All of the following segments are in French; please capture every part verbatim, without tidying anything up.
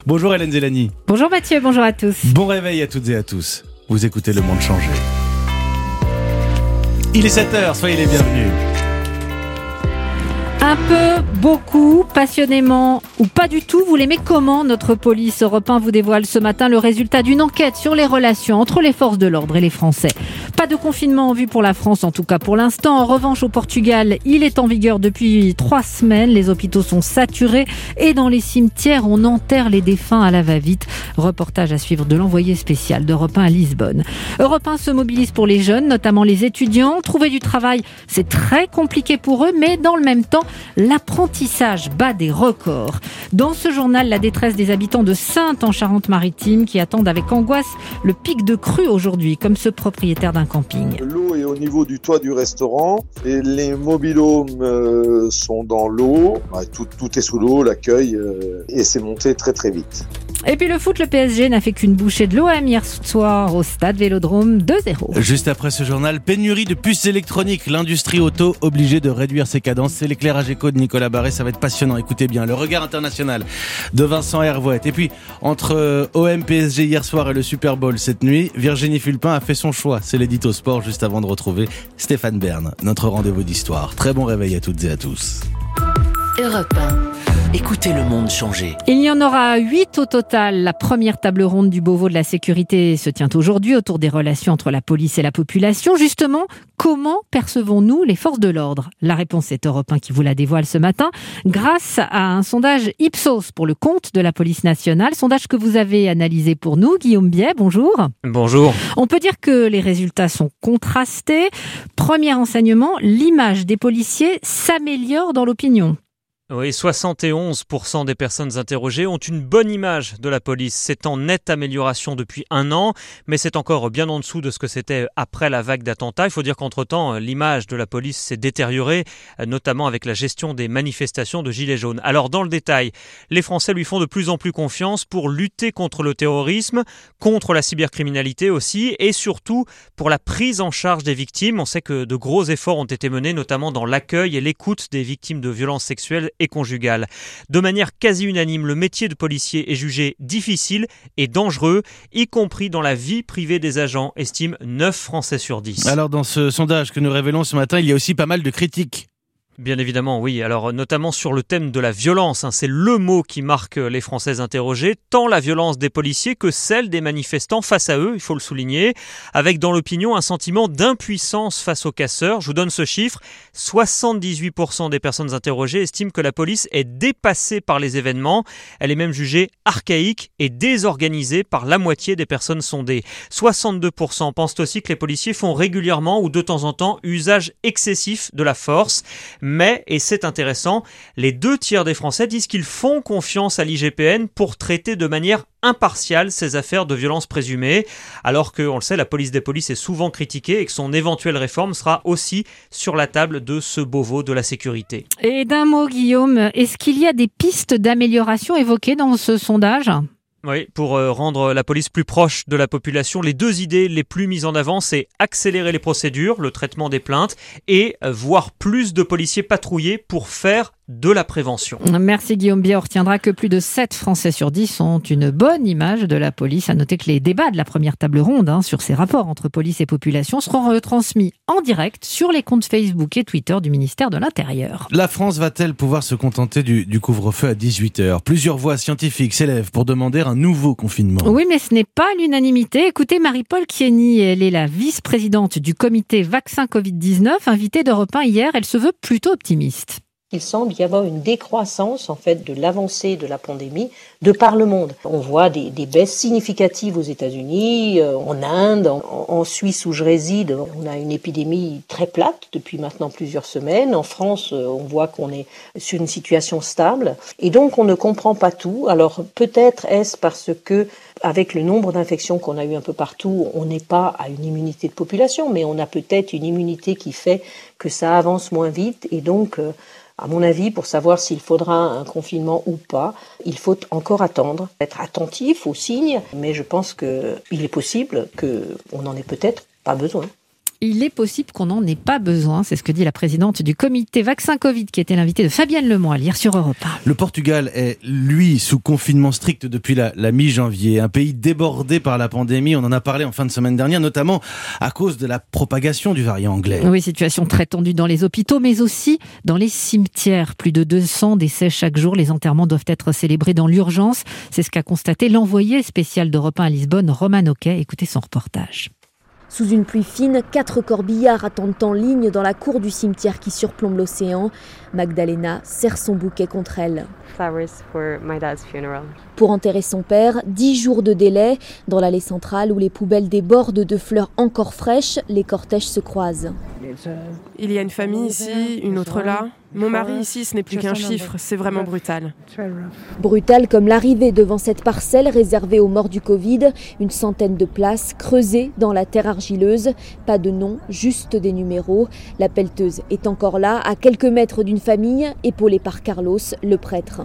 Bonjour Hélène Zélani. Bonjour Mathieu, bonjour à tous. Bon réveil à toutes et à tous. Vous écoutez Le Monde changer. Il est sept heures, soyez les bienvenus. Un peu, beaucoup, passionnément ou pas du tout, vous l'aimez comment? Notre police Europe un vous dévoile ce matin le résultat d'une enquête sur les relations entre les forces de l'ordre et les Français. Pas de confinement en vue pour la France, en tout cas pour l'instant. En revanche, au Portugal, il est en vigueur depuis trois semaines. Les hôpitaux sont saturés et dans les cimetières, on enterre les défunts à la va-vite. Reportage à suivre de l'envoyé spécial d'Europe un à Lisbonne. Europe un se mobilise pour les jeunes, notamment les étudiants. Trouver du travail, c'est très compliqué pour eux, mais dans le même temps, l'apprentissage bat des records. Dans ce journal, la détresse des habitants de Saintes en Charente-Maritime qui attendent avec angoisse le pic de crue aujourd'hui, comme ce propriétaire d'un camping. L'eau est au niveau du toit du restaurant et les mobil-homes euh, sont dans l'eau. Bah, tout, tout est sous l'eau, l'accueil, euh, et c'est monté très très vite. Et puis le foot, le P S G n'a fait qu'une bouchée de l'O M hier soir au stade Vélodrome deux zéro. Juste après ce journal, pénurie de puces électroniques. L'industrie auto obligée de réduire ses cadences. C'est l'éclairage éco de Nicolas Barré, ça va être passionnant. Écoutez bien, le regard international de Vincent Hervouet. Et puis, entre O M P S G hier soir et le Super Bowl cette nuit, Virginie Fulpin a fait son choix. C'est l'édito sport juste avant de retrouver Stéphane Bern, notre rendez-vous d'histoire. Très bon réveil à toutes et à tous. Europe un. Écoutez le monde changer. Il y en aura huit au total. La première table ronde du Beauvau de la sécurité se tient aujourd'hui autour des relations entre la police et la population. Justement, comment percevons-nous les forces de l'ordre? La réponse est Europe un qui vous la dévoile ce matin grâce à un sondage Ipsos pour le compte de la police nationale. Sondage que vous avez analysé pour nous. Guillaume Biet, bonjour. Bonjour. On peut dire que les résultats sont contrastés. Premier enseignement, l'image des policiers s'améliore dans l'opinion. Oui, soixante et onze pour cent des personnes interrogées ont une bonne image de la police. C'est en nette amélioration depuis un an, mais c'est encore bien en dessous de ce que c'était après la vague d'attentats. Il faut dire qu'entre-temps, l'image de la police s'est détériorée, notamment avec la gestion des manifestations de Gilets jaunes. Alors, dans le détail, les Français lui font de plus en plus confiance pour lutter contre le terrorisme, contre la cybercriminalité aussi, et surtout pour la prise en charge des victimes. On sait que de gros efforts ont été menés, notamment dans l'accueil et l'écoute des victimes de violences sexuelles et conjugale. De manière quasi unanime, le métier de policier est jugé difficile et dangereux, y compris dans la vie privée des agents, estime neuf Français sur dix. Alors dans ce sondage que nous révélons ce matin, il y a aussi pas mal de critiques. Bien évidemment, oui. Alors, notamment sur le thème de la violence, hein, c'est le mot qui marque les Français interrogés, tant la violence des policiers que celle des manifestants face à eux, il faut le souligner, avec dans l'opinion un sentiment d'impuissance face aux casseurs. Je vous donne ce chiffre, soixante-dix-huit pour cent des personnes interrogées estiment que la police est dépassée par les événements. Elle est même jugée archaïque et désorganisée par la moitié des personnes sondées. soixante-deux pour cent pensent aussi que les policiers font régulièrement ou de temps en temps usage excessif de la force. Mais, et c'est intéressant, les deux tiers des Français disent qu'ils font confiance à l'I G P N pour traiter de manière impartiale ces affaires de violence présumée, alors que, on le sait, la police des polices est souvent critiquée et que son éventuelle réforme sera aussi sur la table de ce Beauvau de la sécurité. Et d'un mot, Guillaume, est-ce qu'il y a des pistes d'amélioration évoquées dans ce sondage ? Oui, pour euh, rendre la police plus proche de la population, les deux idées les plus mises en avant, c'est accélérer les procédures, le traitement des plaintes, et euh, voir plus de policiers patrouiller pour faire de la prévention. Merci Guillaume Biet. On retiendra que plus de sept Français sur dix ont une bonne image de la police. À noter que les débats de la première table ronde hein, sur ces rapports entre police et population seront retransmis en direct sur les comptes Facebook et Twitter du ministère de l'Intérieur. La France va-t-elle pouvoir se contenter du, du couvre-feu à dix-huit heures? Plusieurs voix scientifiques s'élèvent pour demander un nouveau confinement. Oui, mais ce n'est pas l'unanimité. Écoutez Marie-Paul Kieny, elle est la vice-présidente du comité vaccin covid dix-neuf, invitée d'Europe un hier. Elle se veut plutôt optimiste. Il semble y avoir une décroissance en fait de l'avancée de la pandémie de par le monde. On voit des, des baisses significatives aux États-Unis, euh, en Inde, en, en Suisse où je réside, on a une épidémie très plate depuis maintenant plusieurs semaines. En France, euh, on voit qu'on est sur une situation stable et donc on ne comprend pas tout. Alors peut-être est-ce parce que avec le nombre d'infections qu'on a eu un peu partout, on n'est pas à une immunité de population, mais on a peut-être une immunité qui fait que ça avance moins vite et donc euh, à mon avis, pour savoir s'il faudra un confinement ou pas, il faut encore attendre, être attentif aux signes, mais je pense qu'il est possible qu'on n'en ait peut-être pas besoin. Il est possible qu'on n'en ait pas besoin, c'est ce que dit la présidente du comité vaccin Covid, qui était l'invitée de Fabienne Lemoine, à lire sur Europe un. Le Portugal est, lui, sous confinement strict depuis la, la mi-janvier. Un pays débordé par la pandémie, on en a parlé en fin de semaine dernière, notamment à cause de la propagation du variant anglais. Oui, situation très tendue dans les hôpitaux, mais aussi dans les cimetières. Plus de deux cents décès chaque jour. Les enterrements doivent être célébrés dans l'urgence. C'est ce qu'a constaté l'envoyé spécial d'Europe un à Lisbonne, Roman Oquet. Écoutez son reportage. Sous une pluie fine, quatre corbillards attendent en ligne dans la cour du cimetière qui surplombe l'océan. Magdalena serre son bouquet contre elle. Pour enterrer son père, dix jours de délai. Dans l'allée centrale où les poubelles débordent de fleurs encore fraîches, les cortèges se croisent. Il y a une famille ici, une autre là. Mon mari ici, ce n'est plus qu'un chiffre, c'est vraiment brutal. Brutal comme l'arrivée devant cette parcelle réservée aux morts du Covid. Une centaine de places creusées dans la terre argileuse. Pas de nom, juste des numéros. La pelleteuse est encore là, à quelques mètres d'une famille, épaulée par Carlos, le prêtre.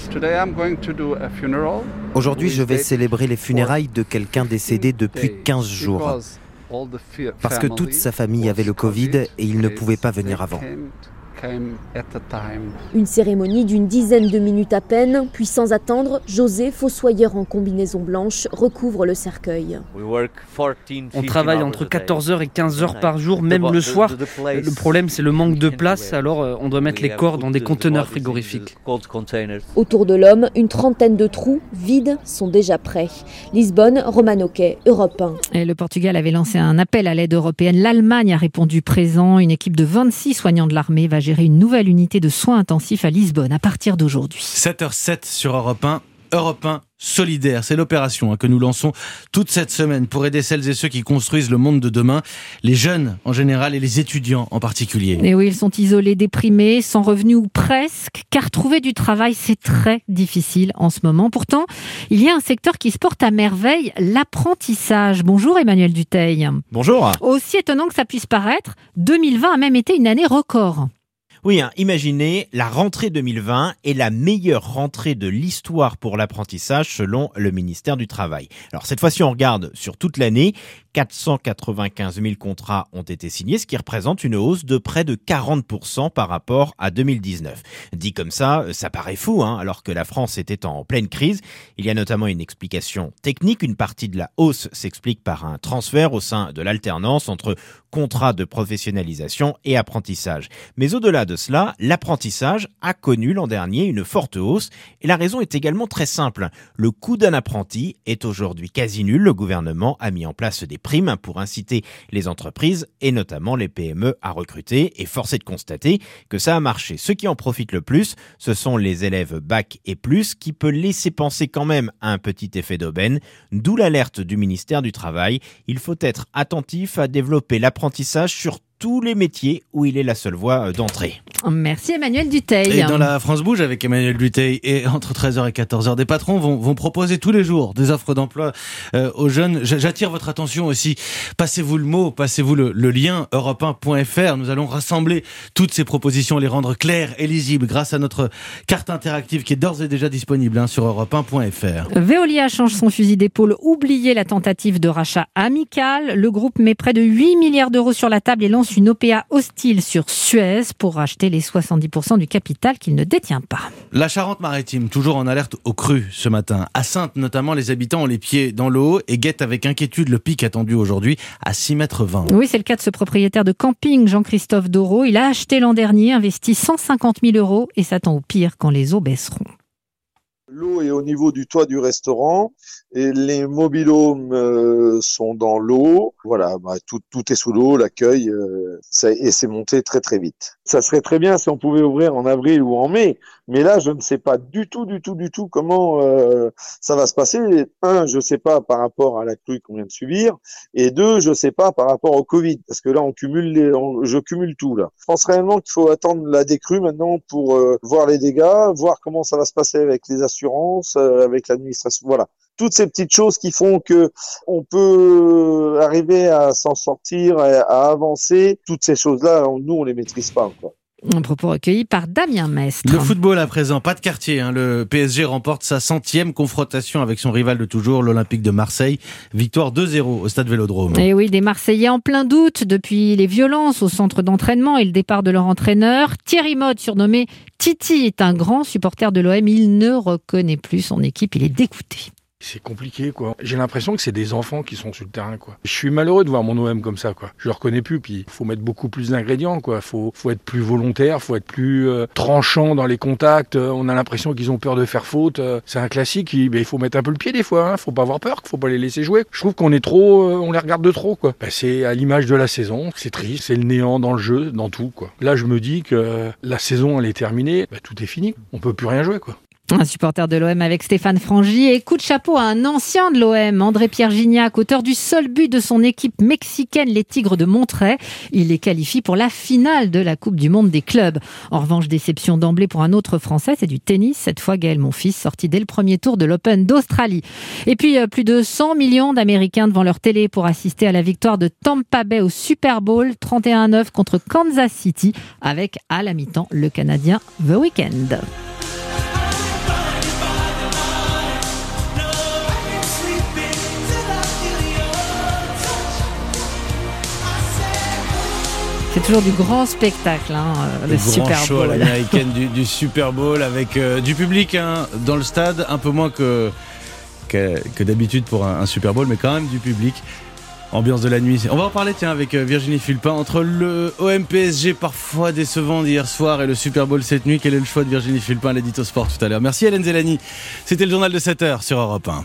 Aujourd'hui, je vais célébrer les funérailles de quelqu'un décédé depuis quinze jours. Parce que toute sa famille avait le Covid et il ne pouvait pas venir avant. Une cérémonie d'une dizaine de minutes à peine, puis sans attendre, José, fossoyeur en combinaison blanche, recouvre le cercueil. On travaille entre quatorze heures et quinze heures par jour, même le soir. Le problème, c'est le manque de place, alors on doit mettre les corps dans des conteneurs frigorifiques. Autour de l'homme, une trentaine de trous vides sont déjà prêts. Lisbonne, Roman Oquet, Europe un. Et le Portugal avait lancé un appel à l'aide européenne. L'Allemagne a répondu présent. Une équipe de vingt-six soignants de l'armée va gérer une nouvelle unité de soins intensifs à Lisbonne à partir d'aujourd'hui. sept heures sept sur Europe un. Europe un solidaire, c'est l'opération que nous lançons toute cette semaine pour aider celles et ceux qui construisent le monde de demain, les jeunes en général et les étudiants en particulier. Et oui, ils sont isolés, déprimés, sans revenus ou presque, car trouver du travail, c'est très difficile en ce moment. Pourtant, il y a un secteur qui se porte à merveille, l'apprentissage. Bonjour Emmanuel Dutheil. Bonjour. Aussi étonnant que ça puisse paraître, deux mille vingt a même été une année record. Oui, hein, imaginez, la rentrée deux mille vingt est la meilleure rentrée de l'histoire pour l'apprentissage selon le ministère du Travail. Alors cette fois-ci, on regarde sur toute l'année, quatre cent quatre-vingt-quinze mille contrats ont été signés, ce qui représente une hausse de près de quarante pour cent par rapport à deux mille dix-neuf. Dit comme ça, ça paraît fou, hein, alors que la France était en pleine crise. Il y a notamment une explication technique. Une partie de la hausse s'explique par un transfert au sein de l'alternance entre contrat de professionnalisation et apprentissage. Mais au-delà de cela, l'apprentissage a connu l'an dernier une forte hausse et la raison est également très simple. Le coût d'un apprenti est aujourd'hui quasi nul. Le gouvernement a mis en place des primes pour inciter les entreprises et notamment les P M E à recruter et force est de constater que ça a marché. Ceux qui en profitent le plus, ce sont les élèves bac et plus qui peut laisser penser quand même à un petit effet d'aubaine, d'où l'alerte du ministère du Travail. Il faut être attentif à développer l'apprentissage sur tous les métiers où il est la seule voie d'entrée. Merci Emmanuel Dutheil. Et dans la France Bouge avec Emmanuel Dutheil, et entre treize heures et quatorze heures, des patrons vont, vont proposer tous les jours des offres d'emploi euh, aux jeunes. J'attire votre attention aussi. Passez-vous le mot, passez-vous le, le lien europe un point f r. Nous allons rassembler toutes ces propositions, les rendre claires et lisibles grâce à notre carte interactive qui est d'ores et déjà disponible hein, sur europe un point f r. Veolia change son fusil d'épaule. Oubliez la tentative de rachat amical. Le groupe met près de huit milliards d'euros sur la table et lance une O P A hostile sur Suez pour racheter les soixante-dix pour cent du capital qu'il ne détient pas. La Charente-Maritime, toujours en alerte au cru ce matin. À Saintes notamment, les habitants ont les pieds dans l'eau et guettent avec inquiétude le pic attendu aujourd'hui à six mètres vingt. Oui, c'est le cas de ce propriétaire de camping, Jean-Christophe Doreau. Il a acheté l'an dernier, investi cent cinquante mille euros et s'attend au pire quand les eaux baisseront. L'eau est au niveau du toit du restaurant et les mobilhomes euh, sont dans l'eau. Voilà, bah, tout, tout est sous l'eau, l'accueil, euh, ça, et c'est monté très très vite. Ça serait très bien si on pouvait ouvrir en avril ou en mai, mais là je ne sais pas du tout, du tout, du tout comment euh, ça va se passer. Un, je ne sais pas par rapport à la crue qu'on vient de subir, et deux, je ne sais pas par rapport au Covid, parce que là on cumule, les, on, je cumule tout là. Je pense réellement qu'il faut attendre la décrue maintenant pour euh, voir les dégâts, voir comment ça va se passer avec les assurances, euh, avec l'administration, voilà. Toutes ces petites choses qui font que on peut arriver à s'en sortir, à, à avancer, toutes ces choses-là, nous, on les maîtrise pas, quoi. Un propos recueilli par Damien Mestre. Le football à présent, pas de quartier. Hein. Le P S G remporte sa centième confrontation avec son rival de toujours, l'Olympique de Marseille. Victoire deux zéro au stade Vélodrome. Et oui, des Marseillais en plein doute depuis les violences au centre d'entraînement et le départ de leur entraîneur. Thierry Motte, surnommé Titi, est un grand supporter de l'O M. Il ne reconnaît plus son équipe, il est dégoûté. C'est compliqué, quoi. J'ai l'impression que c'est des enfants qui sont sur le terrain, quoi. Je suis malheureux de voir mon O M comme ça, quoi. Je le reconnais plus, puis il faut mettre beaucoup plus d'ingrédients, quoi. Faut, faut être plus volontaire, faut être plus euh, tranchant dans les contacts. Euh, on a l'impression qu'ils ont peur de faire faute. Euh, c'est un classique, il, ben, il faut mettre un peu le pied des fois, hein. Faut pas avoir peur, faut pas les laisser jouer. Je trouve qu'on est trop, euh, on les regarde de trop, quoi. Ben, c'est à l'image de la saison, c'est triste, c'est le néant dans le jeu, dans tout, quoi. Là, je me dis que euh, la saison, elle est terminée, ben, tout est fini. On peut plus rien jouer, quoi. Un supporter de l'O M avec Stéphane Frangy et coup de chapeau à un ancien de l'O M, André-Pierre Gignac, auteur du seul but de son équipe mexicaine, les Tigres de Monterrey. Il les qualifie pour la finale de la Coupe du Monde des clubs. En revanche, déception d'emblée pour un autre Français, c'est du tennis. Cette fois, Gaël Monfils, sorti dès le premier tour de l'Open d'Australie. Et puis, plus de cent millions d'Américains devant leur télé pour assister à la victoire de Tampa Bay au Super Bowl trente et un à neuf contre Kansas City avec, à la mi-temps, le Canadien The Weeknd. C'est toujours du grand spectacle, hein, le, le Super Bowl. Grand show à l'américaine du, du Super Bowl avec euh, du public hein, dans le stade, un peu moins que, que, que d'habitude pour un, un Super Bowl, mais quand même du public. Ambiance de la nuit. On va en parler tiens avec Virginie Fulpin. Entre le O M P S G parfois décevant d'hier soir et le Super Bowl cette nuit, quel est le choix de Virginie Fulpin à l'édito sport tout à l'heure? Merci Hélène Zélani. C'était le journal de sept heures sur Europe un.